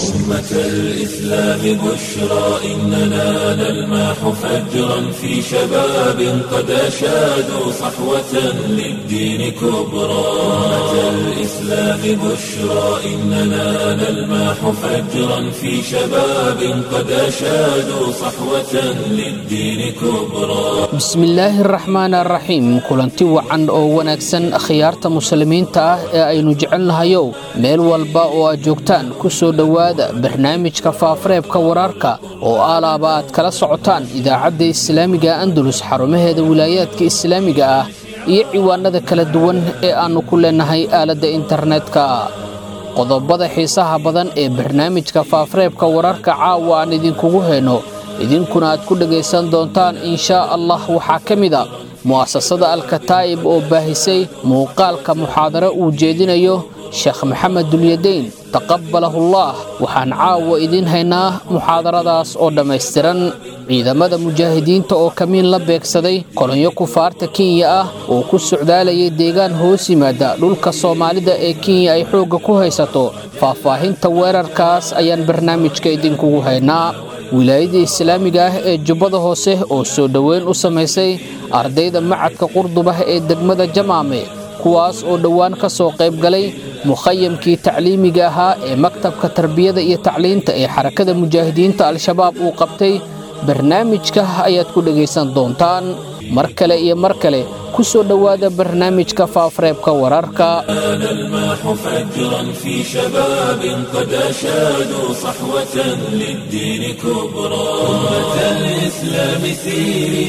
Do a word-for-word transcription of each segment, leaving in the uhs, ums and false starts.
أمة الإسلام بشرى إننا نلمح فجرا في شباب قد أشادوا صحوة للدين كبرى. أمة الإسلام بشرى إننا نلمح فجرا في شباب قد أشادوا صحوة للدين كبرى. بسم الله الرحمن الرحيم. kulanti wacan oo wanaagsan khiyaarta muslimiinta ah ee aynu jecelnahayow meel walba oo aad joogtaan ku soo dhawaada barnaamijka faafareebka wararka oo alaaba aad kala socotaan idaacadda islaamiga Andalus xarumaheeda wilaayadka islaamiga ah iyo ciwaanada kala duwan ee aanu ku leenahay aaladda internetka. qodobada xiisaha badan ee barnaamijka faafareebka wararka caawa aan idinkugu heeno idinkuna aad ku dhageysan doontaan insha Allah waxa kamida mu'assasada al-Kataib oo baahisay muuqaalka muxaadaro uu jeedinayo Sheekh Maxamed Dulyadayn taqabbalahu Allah. waxaan caawa idin haynaa muxaadaradaas oo dhameystiran. ciidamada mujaahidiinta oo kamiin la beegsaday kolonyo kufaarta Kenya ah oo ku socdaalayay deegaan hoos yimaada dhulka Soomaalida ee Kenya ay xoog ku haysato. faahfaahinta weerarkaas ayaan barnaamijka idinkugu haynaa. wilaayada islaamiga ah ee Jubbada Hoose oo soo dhaweyn u sameysay ardayda macadka Qurdubah ee degmada Jamaame kuwaas oo dhawaan ka soo qayb galay muqayyamkii tacliimiga ahaa ee maktabka tarbiyada iyo tacliinta ee xarakada mujaahidiinta al-shabaab uu qabtay. barnaamijka ayaad ku dhageysan doontaan mar kale iyo mar kale ku soo dhawaada barnaamijka faafareebka wararka. نلمح فجرا في شباب قد أشادوا صحوة للدين كبرى. أمة الإسلام سيري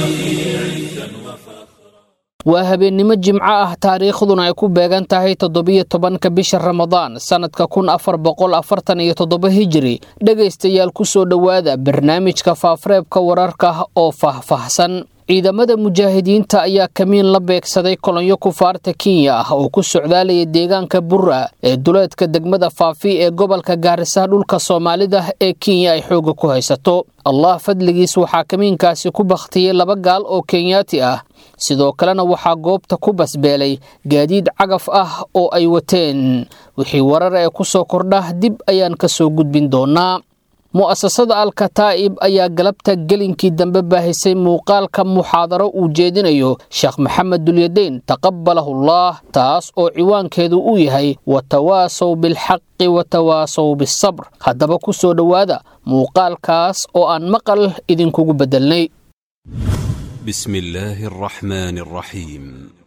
waa habeenimo jimco ah taariikhduna ay ku beegan tahay toddobiyo tobanka bisha Ramadaan sanadka kun afar boqol afartan iyo toddoba hijri. dhageystayaal ku soo dhawaada barnaamijka faafareebka wararka oo faahfaahsan. ciidamada mujaahidiinta ayaa kamiin la beegsaday kolonyo kufaarta Kenya ah oo ku socdaalayay deegaanka Burra ee duleedka degmada Faafi ee gobolka Gaarisa dhulka Soomaalida ee Kenya ay xoog ku haysato. Allah fadligiis waxa kamiinkaasi ku baqtiyay laba gaal oo Kenyaati ah. sidoo kalena waxa goobta ku basbeelay gaadiid cagaf ah oo ay wateen. wixii warar ee ku soo kordha dib ayaan ka soo gudbin doonaa. mu'assasada al-Kataib ayaa galabta gelinkii dambe baahisay muuqaalka muxaadaro uu jeedinayo Sheekh Maxamed Dulyadayn taqabbalahu Allah, taas oo ciwaankeedu uu yahay watawaasaw bil haqqi watawaasaw bis sabr. haddaba ku soo dhawaada muuqaalkaas oo aan maqal idinkugu bedelnay. بسم الله الرحمن الرحيم.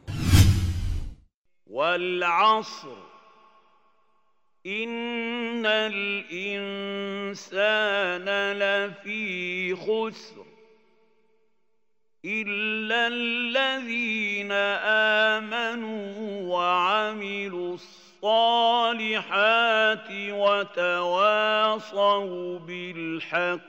والعصر إن الإنسان لفي خسر إلا الذين آمنوا وعملوا الصالحات وتواصوا بالحق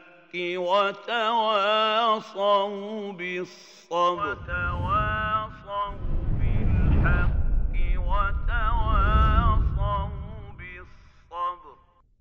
وتواصوا بالصبر وتواصوا بالحق وتواصوا بالصبر.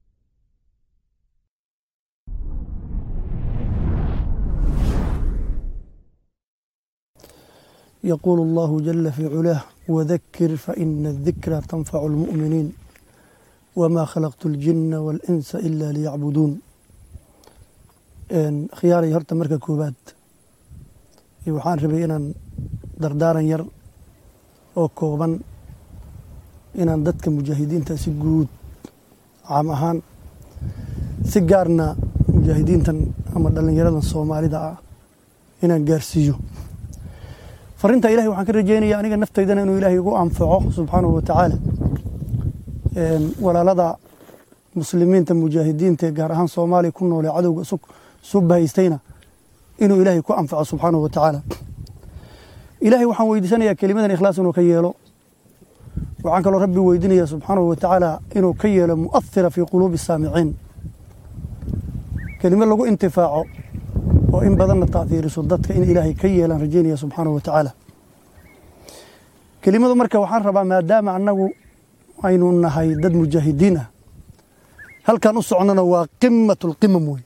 يقول الله جل في علاه وذكر فإن الذكرى تنفع المؤمنين وما خلقت الجن والإنس إلا ليعبدون. khiyaarey horta marka koobaad waxaan rabay inaan dardaaran yar oo kooban inaan dadka mujaahidiinta si guud caam ahaan si gaarna mujaahidiintan ama dhalinyaradan Soomaalida ah inaan gaarsiiyo farinta Ilaahay. waxaan ka rajeynayaa aniga naftaydana inuu Ilaahay igu anfaco subxaanahu wa ta'aala. walaalada muslimiinta mujaahidiinta gaar ahaan Soomaaliya ku nool cadowga sug subahaystayna inuu Ilaahay ku anfaco subxaanahu wa ta'aala. Ilaahay waxaan weydiisanayaa kelimadan ikhlaas inuu ka yeelo. waxaan kaloo Rabbi weydiinayaa subxaanahu wa ta'aala inuu ka yeelo mu'athira fi quluubi saamiciin. kelima lagu intifaaco oo in badan taathiiriso dadka in Ilaahay ka yeelan rajeynaya subxaanahu wa ta'aala. kelimadu marka waxaan rabaa maadaama annagu aynu nahay dad mujaahidiin ah halkan u soconana waa qimmatul qimam way.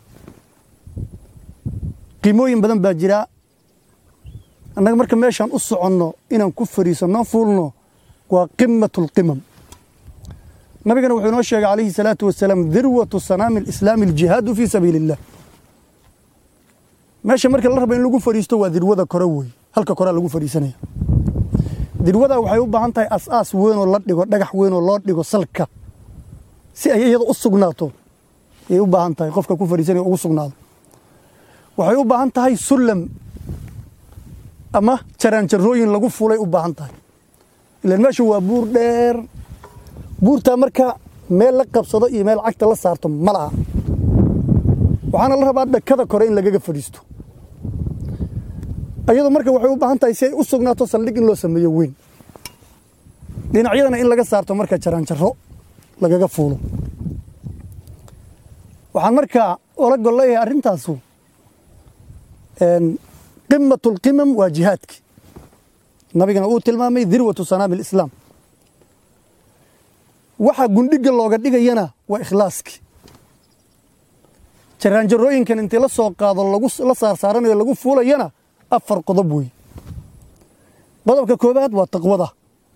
qiimooyin badan baa jira annaga marka meeshan u soconno inaan ku fariisano fuulno waa qimmatul qimam. nabigana wuxuu inoo sheegay calayhi salaatu wasalaam dirwatu sanaami alislaami aljihaadu fii sabiili illah meesha marka la rabo in lagu fadhiisto waa dirwada kore wey halka korea lagu fadhiisanaya dirwada waxay u baahan tahay as-aas weyn oo la dhigo dhagax weyn oo loo dhigo salka si ay iyada u sugnaato ayay u baahan tahay qofka ku fadhiisanaya ugu sugnaado waxay u baahan tahay sulam ama jaraanjarooyin lagu fulay u baahan tahay ilaan meesha waa buur dheer buurtaa marka meel la qabsado iyo meel cagta la saarto ma laha waxaana la rabaa dhakada kore in lagaga fadhiisto ayadoo marka waxay u baahan tahay si ay u sugnaato saldhig in loo sameeyo weyn dhinacyadana in laga saarto marka jaraanjaro lagaga fuulo waxaan markaa ola gol leeyahay arrintaasu qimatu lqimam waa jihaadki nabigana uu tilmaamay dirwatu sanaami alislaam waxa gundhiga looga dhigayana waa ikhlaaski jaraanjarooyinkan intii la soo qaado la saarsaaranayo lagu fuulayana afar qodob wey qodobka koobaad waa taqwada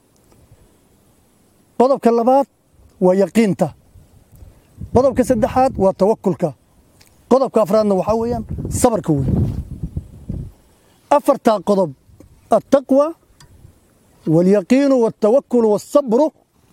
qodobka labaad waa yaqiinta qodobka saddexaad waa tawakulka qodobka afraadna waxaa weeyaan sabarka wey afartaa qodob altaqwa waalyaqiinu waaltawakulu waalsabru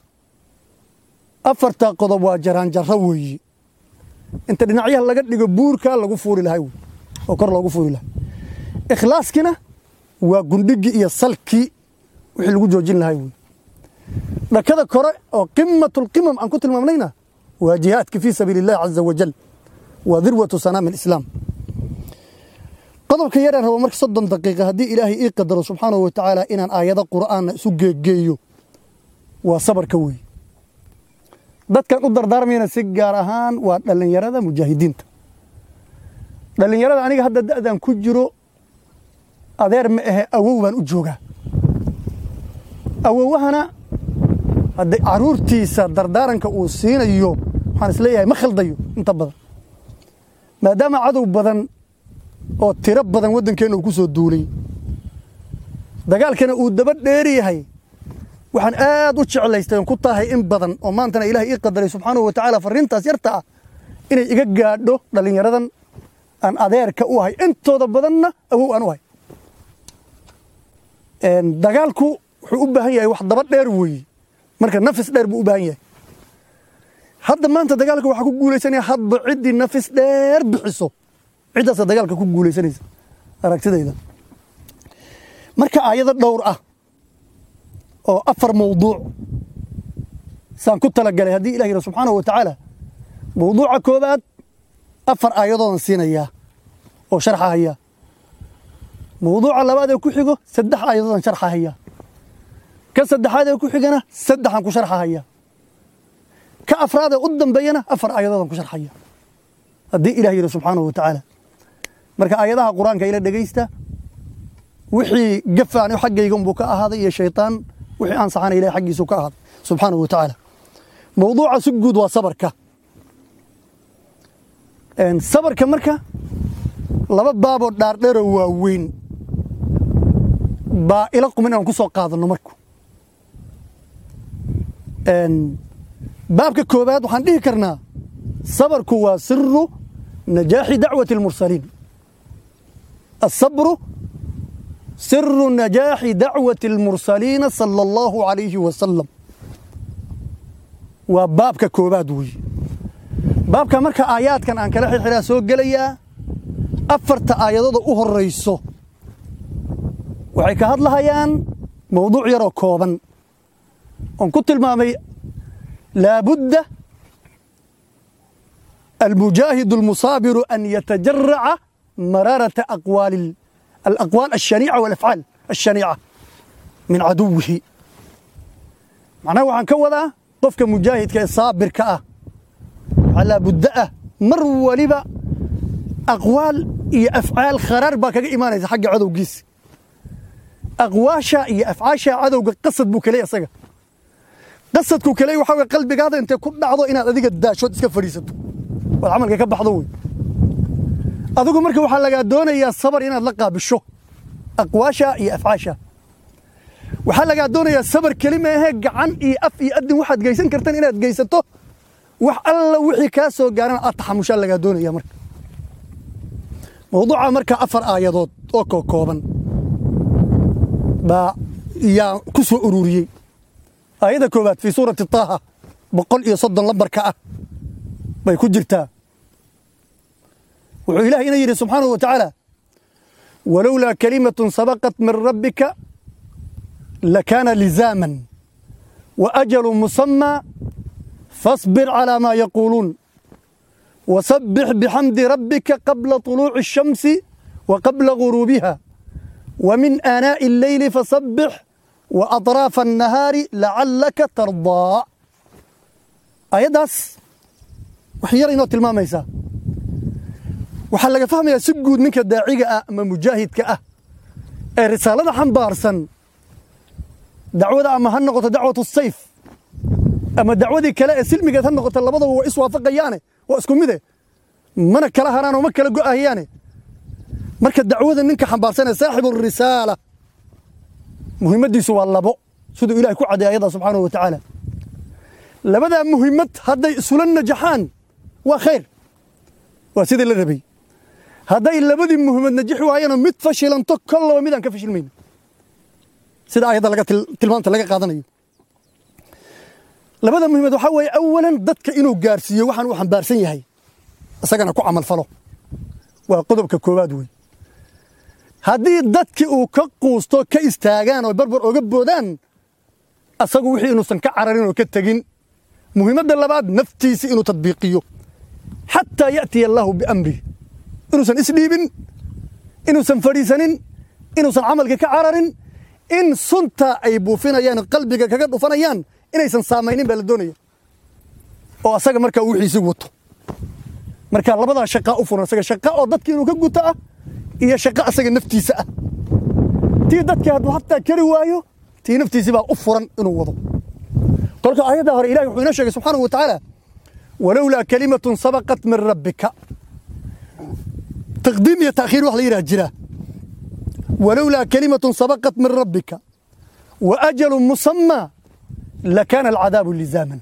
afartaa qodob waa jaraanjaro weeye inta dhinacyaha laga dhigo buurka lagu fuuli lahay wey oo kor loogu fuuli lahay ikhlaaskina waa gundhigii iyo salkii wixii lagu joojin lahay wey dhakada kore oo qimatulqimam aan ku tilmaamnayna waa jihaadki fii sabiili illahi caza wajal waa dirwatu sanaami alislaam qodobka yaraan rabo marka soddon daqiiqa haddii ilaahay ii qadaro subxaanahu wa tacaala inaan aayado qur'aanna isu geegeeyo waa sabarka wey dadkan u dardaarmayana si gaar ahaan waa dhallinyarada mujaahidiinta dhallinyarada aniga hadda da'dan ku jiro adeer ma ahe awow baan u joogaa awowahana hadday carruurtiisa dardaaranka uu siinayo waxaan isleeyahay ma khaldayo inta badan maadaama cadow badan oo tiro badan waddankeenna uu ku soo duulay dagaalkana uu daba dheer yahay waxaan aad u jeclaystay oon ku tahay in badan oo maantana ilaahay ii qadaray subxaanahu wa tacaala farriintaas yarta ah inay iga gaadho dhallinyaradan aan adeerka u ahay intooda badanna awow aan u ahay dagaalku wuxuu u baahan yahay wax daba dheer weeye marka nafis dheer buu u baahan yahay hadda maanta dagaalka waxaa ku guulaysanaya hadba ciddii nafis dheer bixiso ciddaasa dagaalka ku guulaysanaysa aragtidayda marka aayado dhowr ah oo afar mawduuc saan ku talagalay haddii ilah yidha subxaanahu wa tacaala mawduuca koobaad afar aayadoodan siinayaa oo sharxahaya mawduuca labaad ee ku xigo saddex aayadoodan sharxahaya ka saddexaad ee ku xigana saddexaan ku sharxahaya ka afraad ee u dambeeyana afar aayadoodan ku sharxaya haddii ilah yidhi subxaanahu wa tacaala marka aayadaha qur-aanka ila dhegaysta wixii gafaan xaggayga unbuu ka ahaaday iyo shaytaan wixii aan saxana ilahay xaggiisu ka ahaaday subxaanahu wa tacaala mawduuca si guud waa sabarka sabarka marka laba baaboo dhaardheeroo waaweyn baa ila qumin aan ku soo qaadanno marku baabka koobaad waxaan dhihi karnaa sabarku waa siru najaaxi dacwati اlmursaliin الصبر سر نجاح دعوة المرسلين صلى الله عليه وسلم وبابك كوباد وي بابك مركا آيات كان أنك لحي حرا سوق قليا أفرت آيات أهر الرئيسو وحيك هاد لهيان موضوع يرو كوبا أن كنت المامي لابد المجاهد المصابر أن يتجرع مرارة أقوال الأقوال الشنيعة والأفعال الشنيعة من عدوه معناه وعن كوذا قفك مجاهد كصابر كأه على بدأه مر ولبا أقوال إي أفعال خرار باك إيمانه حق عدو قيس أقواشا إي أفعاشا عدو قصد بوكلي أصغى قصد كوكلي وحاول قلبك هذا أنت كل عضو إنا ذيك الداش ودسك فريسته والعمل كيكب حضوي adigu marka waxa laga doonayaa sabar inaad la qaabisho aqwaasha iyo afcaasha waxaa lagaa doonayaa sabar kelima ahee gacan iyo af iyo adin waxaad geysan kartan inaad geysato wax alla wixii kaa soo gaarana aad taxamushaa lagaa doonaya marka mawduuca marka afar aayadood oo koo kooban baa yaa ku soo ururiyey aayadda koowaad fii suurati taaha boqol iyo soddon lambarka ah bay ku jirtaa wuxuu ilaahay ina yidhi subxaanahu wa tacaala walowlaa kalimatun sabaqat min rabbika lakaana lizaaman wa ajalu musammaa fasbir calaa maa yaquuluun wasabbix bixamdi rabbika qabla طuluuci الshamsi wa qabla guruubiha wa min aanaa'i alleyli fasabbix wa aطraafa الnahaari lacallaka tardaa aayaddaas wax yar inoo tilmaamaysaa waxaa laga fahmayaa si guud ninka daaciga ah ama mujaahidka ah ee risaalada xambaarsan dacwada ama ha noqoto dacwatu sayf ama dacwadii kale ee silmigeed ha noqoto labadaba waa iswaafaqayaane waa isku mide mana kala haraanoo ma kala go'ahayaane marka dacwada ninka xambaarsan ee saaxibu risaala muhiimadiisu waa labo siduu ilahay ku caday ayada subxaanahu wa tacaala labadaa muhiimad hadday isula najaxaan waa khayr waa sidii la rabay hadday labadii muhiimad najixi waayeenoo mid fashilanto kollaba midaan ka fashilmayno sida aayadda laga tilmaamta laga qaadanayo labada muhiimad waxaa weeye awalan dadka inuu gaarsiiyo waxaan uu xambaarsan yahay isagana ku camal falo waa qodobka koowaad wey haddii dadkii uu ka quusto ka istaagaan oo barbar oga boodaan asagu wixii inuusan ka cararin oo ka tegin muhiimadda labaad naftiisi inuu tadbiiqiyo xataa ya'tiya allaahu biamrih inuusan isdhiibin inuusan fadhiisanin inuusan camalka ka cararin in sunta ay buufinayaan qalbiga kaga dhufanayaan inaysan saamaynin baa la doonaya oo asaga markaa uu wixiisi wato marka labadaa shaqa u furan asaga shaqa oo dadka inuu ka guto ah iyo shaqa asaga naftiisa ah tii dadka hadduu hataa kari waayo tii naftiisi baa u furan inuu wado kolka aayadda hore ilahi wuxuu inoo sheegay subxaanahu wa tacaala walowlaa kalimatun sabaqat min rabbika taqdiim iyo ta'khiir wax la yidhaha jira walowlaa kalimatun sabaqat min rabbika wa ajalun musammaa lakaana alcadaabu lizaaman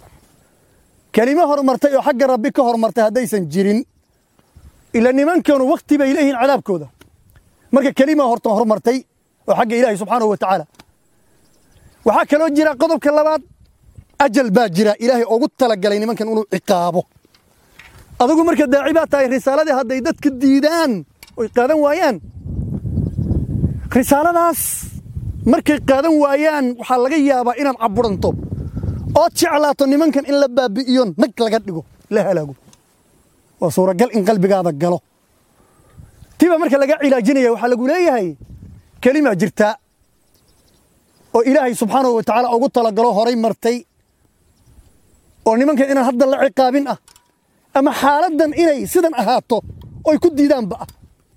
kelimo horumartay oo xagga rabbi ka horumartay haddaysan jirin ila nimankanu wakti bay leeyihiin cadaabkooda marka kelima horta horumartay oo xagga ilaahay subxaanahu wa tacaala waxaa kaloo jira qodobka labaad ajal baa jira ilaahay ugu talagalay nimankan inuu ciqaabo adigu marka daaci baa tahay risaaladii hadday dadka diidaan oy qaadan waayaan risaaladaas markay qaadan waayaan waxaa laga yaabaa inaad caburanto ood jeclaato nimankan in la baabi'iyo nag laga dhigo la halaago waa suuragal in qalbigaada galo tiba marka laga cilaajinaya waxaa lagu leeyahay kelima jirta oo ilaahay subxaanahu wa tacaala ugu talagalo horay martay oo nimankan inaan hadda la ciqaabin ah ama xaaladdan inay sidan ahaato oy ku diidaanba ah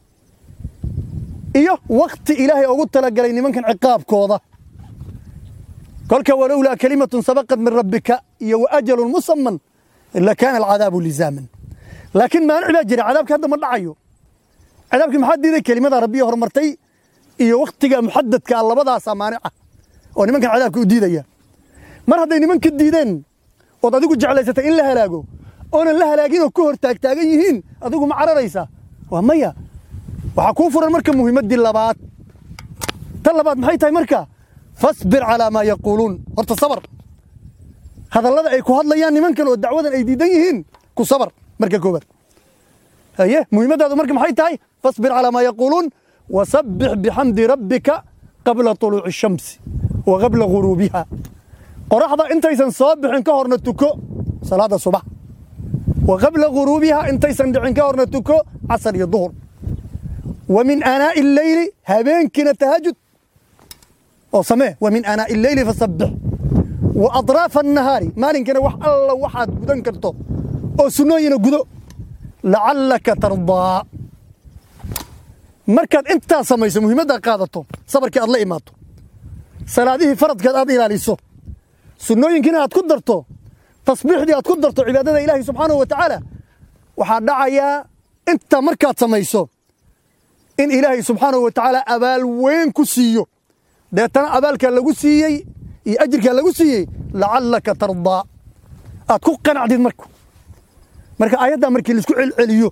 iyo wakti ilaahay ugu talagalay nimankan ciqaabkooda kolka walowlaa kalimatun sabaqat min rabbika iyo wa ajalun musamman lakaana alcadaabu lizaaman laakiin maanic baa jira cadaabka hadda ma dhacayo cadaabkii maxaa diiday kelimada rabbiya horumartay iyo wakhtiga muxadadka ah labadaasaa maanica oo nimankan cadaabka u diidaya mar hadday nimanka diideen ood adigu jeclaysatay in la halaago oonan la halaagin oo ka hor taagtaagan yihiin adigu ma cararaysaa waa maya waxaa kuu furan marka muhiimaddii labaad tan labaad maxay tahay marka fasbir calaa maa yaquuluun horta sabar hadallada ay ku hadlayaan nimankan oo dacwadan ay diidan yihiin ku sabar marka koobaad haye muhiimaddaadu marka maxay tahay fasbir calaa maa yaquuluun wasabbix bixamdi rabbika qabla طuluuci الshamsi wa qabla guruubiha qoraxda intaysan soo bixin ka horna tuko salaada subax wa qabla guruubiha intaysan dhicin ka horna tuko casar iyo duhur wa min aanaa'i alleyli habeenkiina tahajud oo samee wa min aanaa'i alleyli fasabbix wa adraafa annahaari maalinkana wax alla waxaad gudan karto oo sunnooyina gudo lacallaka tardaa markaad intaa samayso muhiimaddaa qaadato sabarkii aad la imaato salaadihii faradkeed aad ilaaliso sunnooyinkiina aad ku darto tasbiixdii aad ku darto cibaadada ilaahi subxaanahu wa tacaala waxaa dhacayaa intaa markaad samayso in ilaahay subxaanahu wa tacaala abaal weyn ku siiyo deetana abaalkaa lagu siiyey iyo ajirkaa lagu siiyey lacallaka tardaa aad ku qanacdid marku marka aayaddaa markii laisku celceliyo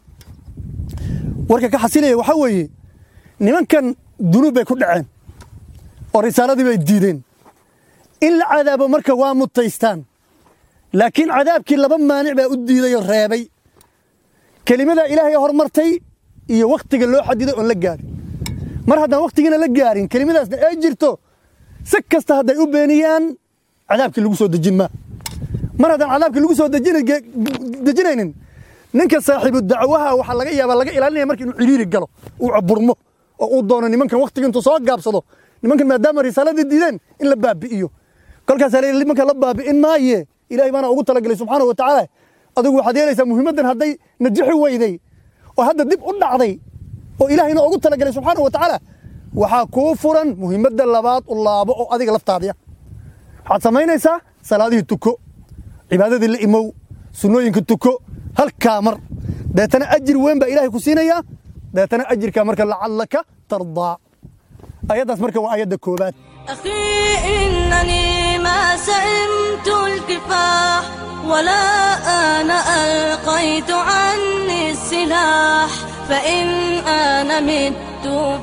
warka ka xasilaya waxaa weeye nimankan dunuub bay ku dhaceen oo risaaladii bay diideen in la cadaabo marka waa mutaystaan laakiin cadaabkii laba maanic baa u diidayoo reebay kelimadaa ilaahay hormartay iyo wakhtiga loo xadiday oon la gaarin mar haddaan wakhtigiina la gaarin kelimadaasna ay jirto si kasta hadday u beeniyaan cadaabkii lagu soo dejin maa mar haddaan cadaabkii lagu soo dejinaynin ninka saaxiibu dacwaha waxaa laga yaabaa laga ilaalinaya marka inuu ciriiri galo uu caburmo oo uu doono nimankan wakhtiga intuu soo gaabsado nimankan maadaama risaaladii diideen in la baabi'iyo kolkaasaa la nimanka la baabi'in maaye ilaahay baana ugu talagalay subxaanahu wa tacaala adigu waxaad yeelaysaa muhiimaddan hadday najixi weyday oo hadda dib u dhacday oo ilaahayna ugu talagalay subxaanahu wa tacaala waxaa kuu furan muhiimadda labaad u laabo oo adiga laftaadiya waxaad samaynaysaa salaadihii tuko cibaadadii la imow sunnooyinka tuko halkaa mar deetana ajir weyn baa ilaahay ku siinayaa deetana ajirkaa marka lacallaka tardaa ayaddaas marka waa ayadda koobaad أخي إنني ما سئمت الكفاح ولا أنا ألقيت عني السلاح فإن أنا مت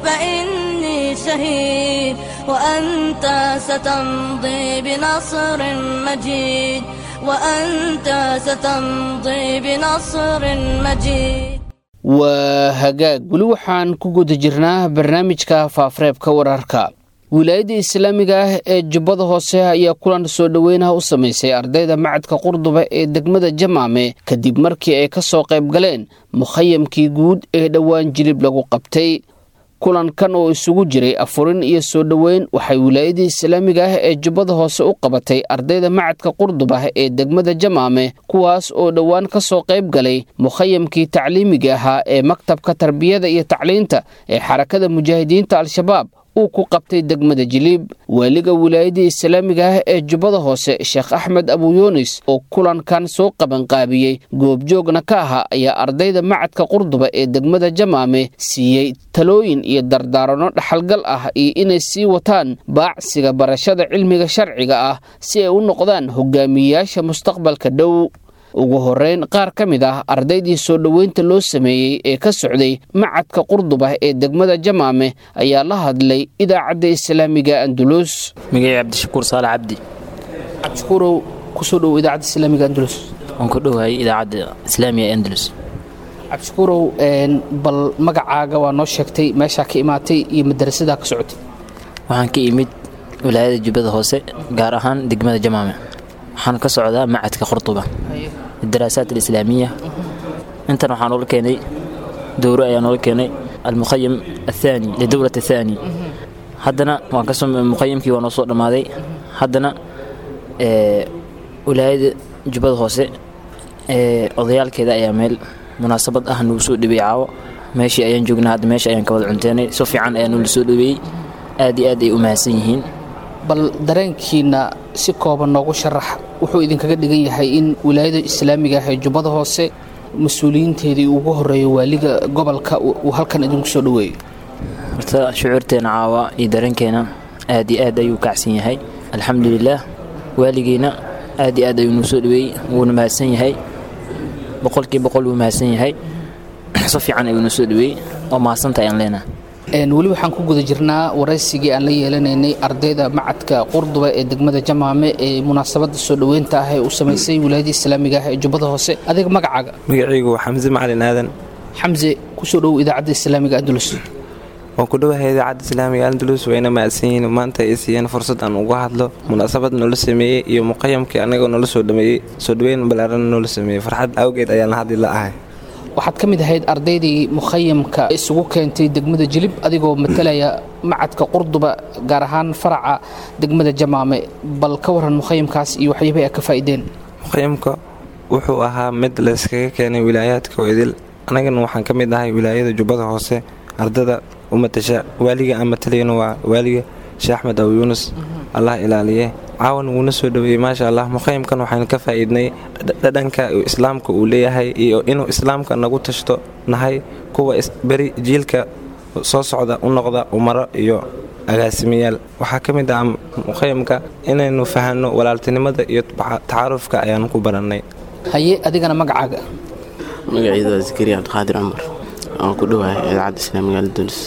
فإني شهيد وأنت ستمضي بنصر مجيد وأنت ستمضي بنصر مجيد waa hagaag weli waxaan ku guda jirnaa barnaamijka faafareebka wararka wilaayadda islaamiga ah ee jubbada hoose ayaa kulan soo dhoweynaha u samaysay ardayda macadka qurduba ee degmada jamaame kadib markii ay ka soo qayb galeen mukhayamkii guud ee dhowaan jilib lagu qabtay kulankan oo isugu jiray afurin iyo soo dhoweyn waxay wilaayadda islaamiga ah ee jubbada hoose u qabatay ardayda macadka qurduba ee degmada jamaame kuwaas oo dhowaan ka soo qayb galay mukhayamkii tacliimiga ahaa ee maktabka tarbiyada iyo tacliinta ee xarakada mujaahidiinta al-shabaab uu ku qabtay degmada jiliib waaliga wilaayadda islaamiga ah ee jubbada hoose sheekh axmed abuyunis oo kulankan soo qabanqaabiyey goobjoogna ka ahaa ayaa ardayda macadka qurduba ee degmada jamaame siiyey talooyin iyo dardaarano dhaxalgal ah iyo inay sii wataan baacsiga barashada cilmiga sharciga ah si ay u noqdaan hogaamiyeyaasha mustaqbalka dhow ugu horeyn qaar ka mid ah ardaydii soo dhoweynta loo sameeyey ee ka socday macadka qurduba ee degmada jamaame ayaa la hadlay idaacadda islaamiga andulus magacay cabdishakuur saalax cabdi cabdishakuurow kusoo dhow idaacadda islaamiga andulus waan ku dhowahay idaacadda islaamiga andulus cabdishakuurow bal magacaaga waa noo sheegtay meeshaa ka imaatay iyo madarasadaa ka socotay waxaan ka imid wilaayada jubbada hoose gaar ahaan degmada jamaame waxaan ka socdaa macadka qurduba الدراسات الإسلامية أنت نحن نقول كني دورة أي نقول كني المخيم الثاني لدورة الثاني حدنا وانقسم المخيم كي ونصور ماذي حدنا ولايد جبل هوسي أضيال كذا يعمل مناسبة أهل وسود بيعاو ماشي أيان جوجنا هذا ماشي أيان كود عنتاني صفي عن أيان وسود بي آدي آدي وماسيهين bal dareenkiina si kooban noogu sharax wuxuu idinkaga dhigan yahay in wilaayada islaamiga ah ee jubbada hoose mas-uuliyiinteedii ugu horeeyo waaliga gobolka uu halkan idinku soo dhoweeyo horta shucuurteena caawa iyo dareenkeena aad iyo aad ayuu kacsan yahay alxamdulilaah waaligeena aad iyo aad ayuu nuu soo dhoweeyey wuuna mahadsan yahay boqolkii boqol wuu mahadsan yahay si fiican ayuu nuu soo dhoweeyey oo mahadsanta ayaan leenahay weli waxaan ku guda jirnaa waraysigii aan la yeelanaynay ardayda macadka qurduba ee degmada jamaame ee munaasabada soo dhoweynta ah ee uu samaysay wilaayada islaamiga ah ee jubbada hoose adiga magacaaga magacaygu waa xamse macalin aadan xamse kusoo dhow idaacadda islaamiga andulus waan ku dhowahay idaacadda islaamiga andulus wayna mahadsan yihiin maanta ay siiyeen fursad aan uga hadlo munaasabad noola sameeyey iyo muqayamkii anagoo noola soo dhameeyey soo dhoweyn ballaaran noola sameeyey farxad awgeed ayaan la hadli la ahay waxaad ka mid ahayd ardaydii mukhayamka isugu keentay degmada jilib adigoo matalaya macadka qurduba gaar ahaan faraca degmada jamaame bal ka waran mukhayamkaas iyo waxyaabay ka faa'iideen mukhayamka wuxuu ahaa mid la iskaga keenay wilaayaadka oo idil anagana waxaan ka mid ahay wilaayada jubbada hoose ardada u matasha waaliga aan matalayna waa waaliga sheekh axmed aw yuunus allah ilaaliye caawan wuuna soo dhaweeyey maasha allah mukhayamkan waxaan ka faa'iidnay dhadhanka islaamka uu leeyahay iyo inuu islaamka nagu tashto nahay kuwa beri jiilka soo socda u noqda umaro iyo agaasimayaal. waxaa ka mid ah muqayamka inaynu fahanno walaaltinimada iyo tacaarufka ayaan ku barannay. haye adigana magacaaga? magacayda waa Zakariya Cabdiqaadir Cumar, aan ku dhowahay idaacadda islaamiga Al-Andalus.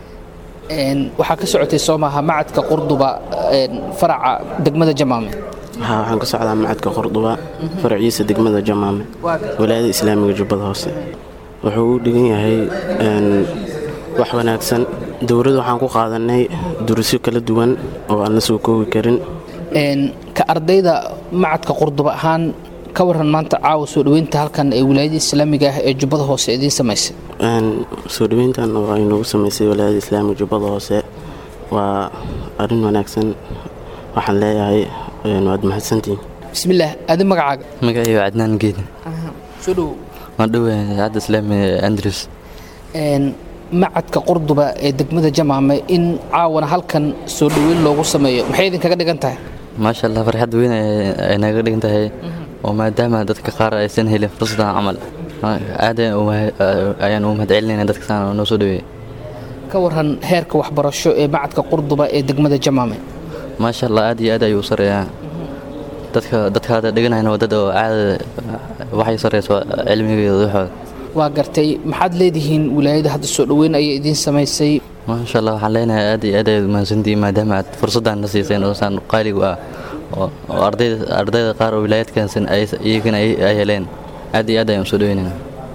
waxaa ka socotay soo maaha macadka Qurduba faraca degmada Jamaame? ها waxaan ka socdaa macadka Qurduba faraciisa degmada Jamaame walaayada islaamiga Jubbada Hoose. wuxuu u dhigan yahay wax wanaagsan. dowladda waxaan ku qaadanay duruusyo kala duwan oo aan la soo koobi karin. ka ardayda macadka Qurduba ahaan ka waran maanta caawa soo dhaweynta halkan ee wilaayada islaamiga ah ee Jubbada Hoose idin sameysay? soo dhaweyntan oo ay nagu sameysay wilaayada islaamiga Jubbada Hoose waa arrin wanaagsan. waxaan leeyahay waad mahadsantihiin. bismillaah, adi magacaaga? magacayga waa Cadnaan Geedi. soo dhow. waan dhowahay idaacadda islaamiga Andalus. macadka Qurduba ee degmada Jamaame in caawana halkan soo dhaweyn loogu sameeyo maxay idin kaga dhigan tahay? maasha Allah, farxad weyn ay naga dhigan tahay oo maadaama dadka qaar aysan helin fursad camal aad ayaan u mahadcelinaynaa dadka saan noo soo dhaweeyay. ka waran heerka waxbarasho ee macadka Qurduba ee degmada Jamaame? maasha Allah, aad iyo aad ayuu sareeyaa. dadka dadka hada dhiganayna wadada oo caada waxay sareyso cilmigeeda waxooda. waa gartay. maxaad leedihiin wilaayada hadda soo dhaweyn ayay idin sameysay? maasha Allah, waxaan leenahay aad iyo aad ay mahadsantihiin maadaama aad fursaddan na siiseen oo saan qaaligu ah oo ardayda ardayda qaar oo wilaayadkaansan ay iyagana ay heleen. aad iyo aad ayaan soo dhaweynaynaa.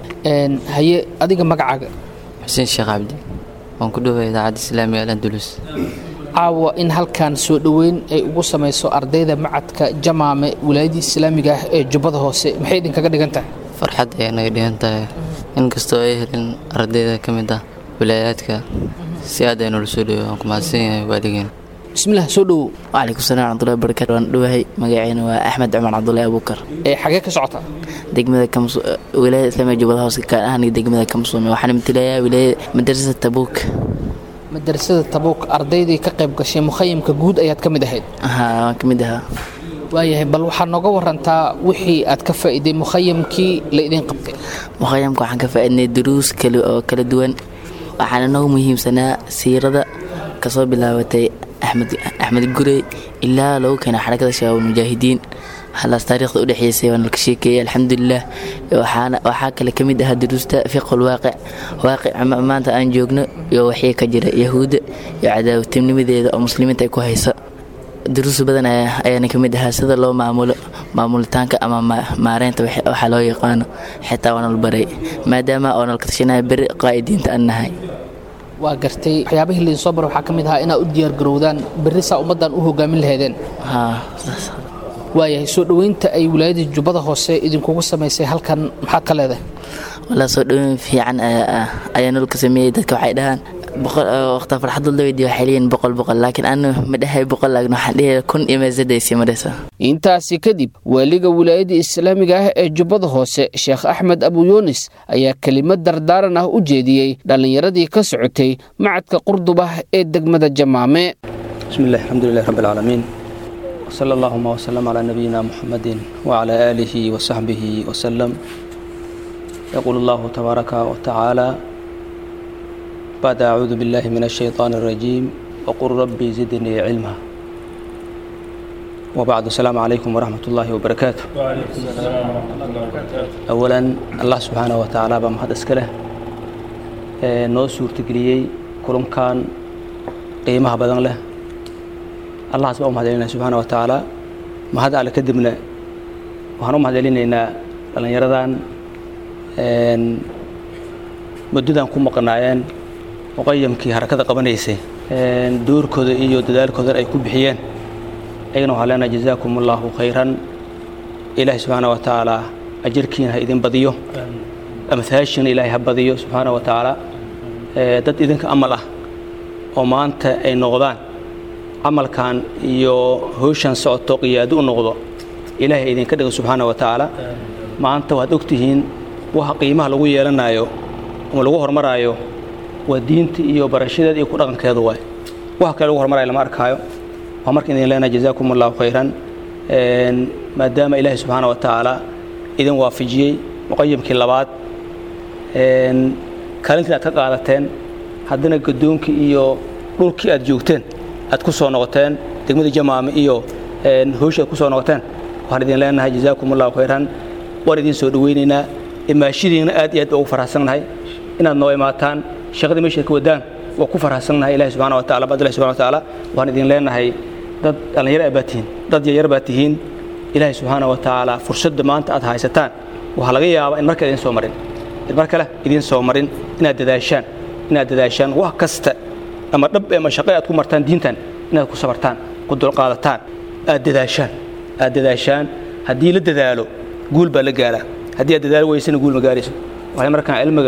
haye adiga magacaaga? xuseen sheekh cabdi, waan ku dhowahay idaacadda islaamiga Al-Andalus. caawa in halkan soo dhaweyn ay ugu sameyso ardayda macadka Jamaame wilaayada islaamiga ah ee Jubbada Hoose maxay idin kaga dhigan tahay? farxad ay naga dhigan tahay inkastoo ay helin ardayda ka mid ah wilaayaadka si aad ay noola soo dhaweeyaan. waan ku mahadsan yahay waalidiin. bismillaah, soo dhow. waalaikum salaam warahmatullahi wabarakaatu. waan dhowahay. magacayna waa Axmed Cumar Cabdullaahi Abuukar. ee xagee ka socota? degmada Kamso wilaayada islaamiga Jubbada Hoose ka ah degmada Kamso. waxaan imtilayaa wilaayada madrasada Tabuuk. madrasada Tabuuk ardaydii ka qayb gashay mukhayamka guud ayaad ka mid ahayd? haa, waan ka mid ahaa. waayahay, bal waxaad nooga warantaa wixii aad ka faa'iiday mukhayamkii la idin qabtay? mukhayamka waxaan ka faa'iidnay duruus kale oo kala duwan. waxaana noogu muhiimsanaa siirada kasoo bilaabatay axmed axmed gurey ilaa lagu keenay xarakada shabaab mujaahidiin. halaas taariikhda u dhaxeysay waan ka sheekeeyay alxamdulillaah. waxaana waxaa kale ka mid ahaa duruusta fiqhul waaqic waaqic maanta aan joogno iyo wixii ka jira yahuudda iyo cadaawatinimadeeda oo muslimiinta ay ku haysa. duruus badan ayaana ka mid ahaa sida loo maamulo maamulitaanka ama maareynta waxa loo yaqaano. xitaa waan la baray maadaama oo nalka tashanay bari qaa'idiinta aan nahay. waa gartay. waxyaabihii la soo baray waxaa ka mid ahaa inaad u diyaar garowdaan berri saa ummaddan u hogaamin lahaydeen. haa, waayahay, soo dhaweynta ay wilaayada Jubbada Hoose idinkugu sameysay halkan maxaad ka leedahay? wala soo dhaweyn fiican ayaa nolka sameeyay. dadka waxay dhahaan boqol waqti farxad la weydiyo waxay leeyihiin boqol boqol, laakiin aan ma dhahay boqol, laakiin waxaan dhahay kun iyo meesadaysay maraysa. intaasi kadib waaliga wilaayada islaamiga ah ee Jubbada Hoose Sheekh Axmed Abu Yunis ayaa kelimad dardaaran ah u jeediyay dhalinyaradii ka socotay macadka Qurduba ee degmada Jamaame. bismillaah, alxamdulillaah rabbil caalamiin, وصلى اللهم وسلم على نبينا محمد وعلى آله وصحبه وسلم. يقول الله تبارك وتعالى بعد أعوذ بالله من الشيطان الرجيم وقل ربي زدني علما. وبعد السلام عليكم ورحمة الله وبركاته. أولا الله سبحانه وتعالى بمهد اسكله نو سورة قليي كلهم كان قيمها بدن له. الله سبحانه وتعالى سبحانه وتعالى ما هذا على كدبنا وهنوم هذا لنا إن لن يردان مددان كم قناعين وقيم كي حركة قبنيسة دور كذا إيو دار كذا أي كبحيان أينو علينا جزاكم الله خيرا. إله سبحانه وتعالى أجركين هيدين بديو أمثاشين إله بديو سبحانه وتعالى دت إذنك أمله وما أنت أي نغضان عمل كان يو هوشان صوت قيادو نغضو إله إذن كده سبحانه وتعالى ما أنت وهدوكتهين وها قيمة لغو يلنايو ولغو هرمرايو ودينتي إيو برشيدة إيو كرغن كيدواي وها كالغو هرمرايو لما أركايو ومرك إذن لنا جزاكم الله خيرا. ما دام إله سبحانه وتعالى إذن وافجي مقيم كلابات كالنتنا تقالتين haddana gadoonkii iyo dhulkii aad joogteen aad ku soo noqoteen degmada Jamaame iyo hoosh aad ku soo noqoteen waxaan idin leenahay jazaakumullahu khayran waan idin soo dhaweynaynaa imaashidiina aad iyo aad ugu faraxsanahay inaad noo imaataan shaqada meesha ka wadaan waa ku faraxsanahay ilaahay subhanahu wa ta'ala badalay subhanahu wa ta'ala waan idin leenahay dad dhalinyaro abaatiin dad yar baatiin ilaahay subhanahu wa ta'ala fursad maanta aad haysataan waxa laga yaabaa in marka idin soo marin in marka la idin soo marin inaad dadaashaan inaad dadaashaan wax kasta ama dhab ama shaqo aad ku martaan diintan inaad ku sabartaan ku dul qaadataan aad dadaashaan aad dadaashaan hadii la dadaalo guul baa la gaaraa hadii aad dadaal weysana guul ma gaarayso waxay markaan cilmiga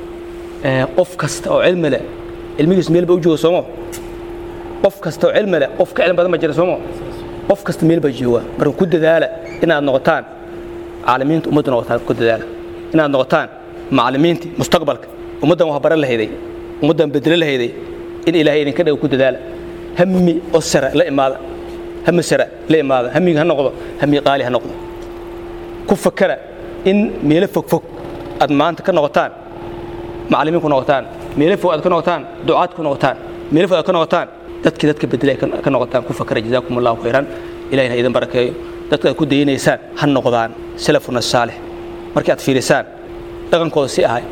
ee qof kasta oo cilmi leh cilmigiis meel baa u joogo soomo qof kasta oo cilmi leh qof ka cilmi badan ma jira soomo qof kasta meel baa jooga marka ku dadaala inaad noqotaan caalamiinta ummadna noqotaan ku dadaala inaad noqotaan macallimiinta mustaqbalka ummadan wax baran lahayd ummadan bedel lahayd in ilaahay idin ka dhaw ku dadaala hammi usra la imaada hammi sara la imaada hammi ha noqdo hammi qaali ha noqdo ku fakara in meel fog fog aad maanta ka noqotaan macallimiin ku noqotaan meel fog aad ka noqotaan ducaad ku noqotaan meel fog aad ka noqotaan dadkii dadka bedelay ka noqotaan ku fakara jazaakumullahu khayran ilaahina idin barakeeyo dadka ku daynaysaan ha noqdaan salafuna saalih markii aad fiirisaan dhaqankooda si ahay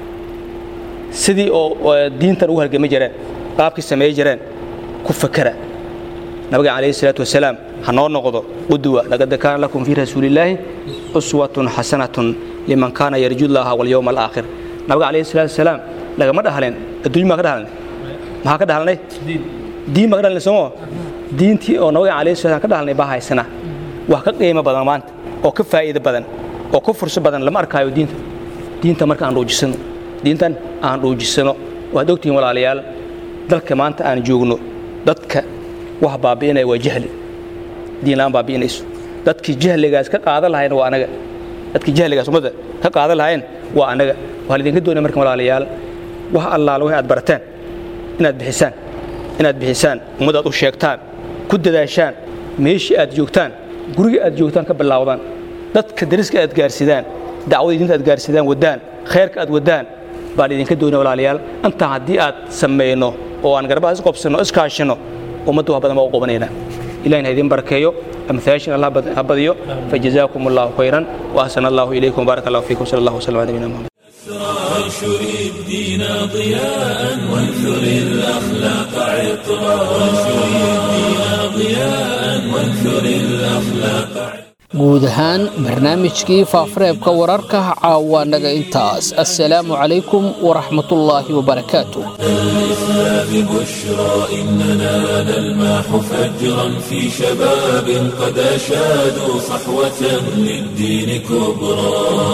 sidii oo diintan ugu halgamay jireen qaabkii sameeyay jireen ku fakara nabiga kaleey salaatu wasalaam ha noo noqdo qudwa laqad kaana lakum fi rasuulillahi uswatun hasanatun liman kana yarjullaha wal yawmal aakhir nabiga kaleey salaatu wasalaam lagama dhahaleen adduunyo ma ka dhahaleen ma ka dhahaleen diin ma ka dhahaleen soo diintii oo nabiga kaleey salaatu ka dhahaleen baa haysana wax ka qiimo badan maanta oo ka faa'iido badan oo ka fursad badan lama arkayo diinta diinta marka aan roojisano diintan aan roojisano waad ogtiin walaalayaal dalka maanta aan joogno dadka wax baabiinay waa jahli diin aan baabiinayso dadkii jahligaas ka qaadan lahayn waa anaga dadkii jahligaas umada ka qaadan lahayn waa anaga waxa idin ka doonay marka walaalayaal wax allaah wax aad barataan inaad bixisaan inaad bixisaan umada u sheegtaan ku dadaashaan meeshii aad joogtaan guriga aad joogtaan ka bilaawdaan dadka dariska aad gaarsidaan dacwada diinta aad gaarsidaan wadaan khayrka aad wadaan baa idin ka doonay walaalayaal anta hadii aad sameeyno oo aan garbaha is qabsano iskaashino ummaddu wax badan ma u qabanayna ilaahina idin barakeeyo amthaashin allah habadiyo fajazaakumullahu khayran wa ahsanallahu ilaykum barakallahu fiikum sallallahu alayhi wa sallam nabiyina muhammad وانشر الدين ضياء وانثر الأخلاق عطرا وانشر الدين ضياء وانثر الأخلاق guud ahaan barnaamijkii faafareebka wararka caawa naga intaas assalaamu calaykum waraxmatullaahi wabarakaatuh الإسلام بشرى إننا نلمح فجرا في شباب قد أشادوا صحوة للدين كبرى